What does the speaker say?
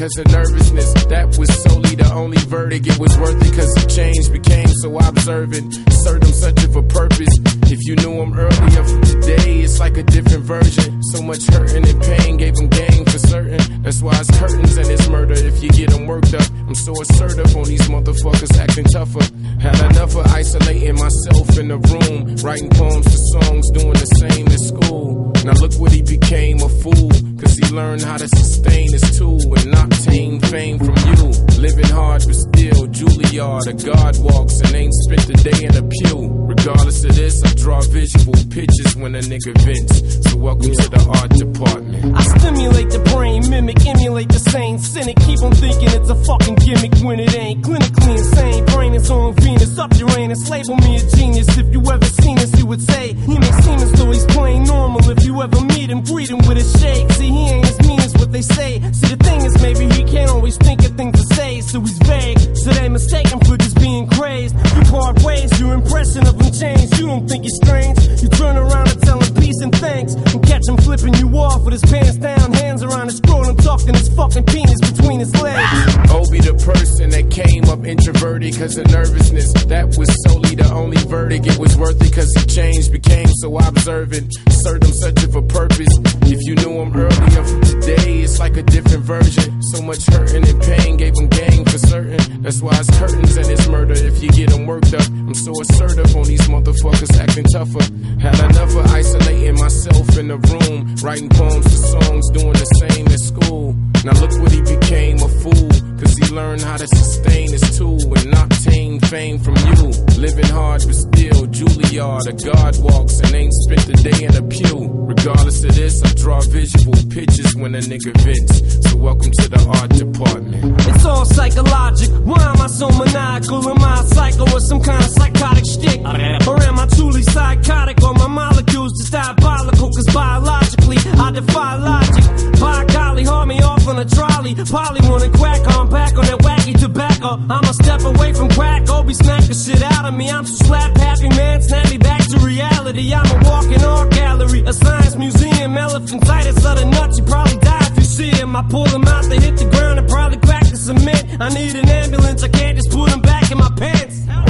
cause of nervousness. That was solely the only verdict. It was worth it cause the change became so observant. Certain such of a purpose. If you knew him earlier from today, it's like a different version. So much hurting and pain gave him game for certain. That's why it's curtains and it's murder if you get them worked up. I'm so assertive on these motherfuckers acting tougher. Had enough of isolating myself in the room, writing poems to songs, doing the same in school. Now look what he became, a fool, cause he learned how to sustain his tool and not obtain fame from you. Living hard but still Juilliard, a God walks and ain't spent the day in a pew. Regardless of this, I draw visual pictures when a nigga vents. So welcome to the art department. I stimulate the brain, mimic, emulate the same cynic. Keep on thinking it's a fucking gimmick when it ain't. Clinically insane, brain is on Venus, up Uranus. Label me a genius. If you ever seen us, you would say he may seem as though he's playing normal. If you ever meet him, greet him with a shake. See, he ain't as mean as what they say. See, the thing is, maybe he can't always think of things to say, so he's vague. So they mistake him for just being crazed. You part ways, your impression of him changed. You don't think he's strange. You turn around and tell him peace and thanks, and catch him flipping you off with his pants down, hands around his scrotum, tucking his fucking penis between his legs. Obi the person that came up introverted cause of nervousness. That was solely the only verdict. It was worth it cause the change became so observant. Certain such of a purpose. If you knew him earlier from today, it's like a different version. So much hurting and pain gave him game for certain. That's why it's curtains and it's murder if you get them worked up. I'm so assertive on these motherfuckers acting tougher. Had enough of isolating myself in the room, writing poems to songs, doing the same in school. Now look what he became, a fool, cause he learned how to sustain his tool and not obtain fame from you. Living hard but still Juilliard, a God walks and ain't spent the day in a pew. Regardless of this, I draw visual pictures when a nigga vents. So welcome to the art department. It's all psychologic. Why am I so maniacal? Am I a psycho or some kind of psychotic shtick? Or am I truly psychotic? Or my molecules just diabolical? Cause biologically I defy logic. By golly, haul me off on a trolley. Polly wanna crack on back on that wacky tobacco. I'm a step away from crack. Obi smack the shit out of me. I'm so slap happy, man. Snap me back to reality. I'm a walking art gallery, a science museum. Elephantitis of the nuts. You probably die if you see him. I pull him out, they hit the ground and probably crack the cement. I need an ambulance. I can't just put him back in my pants.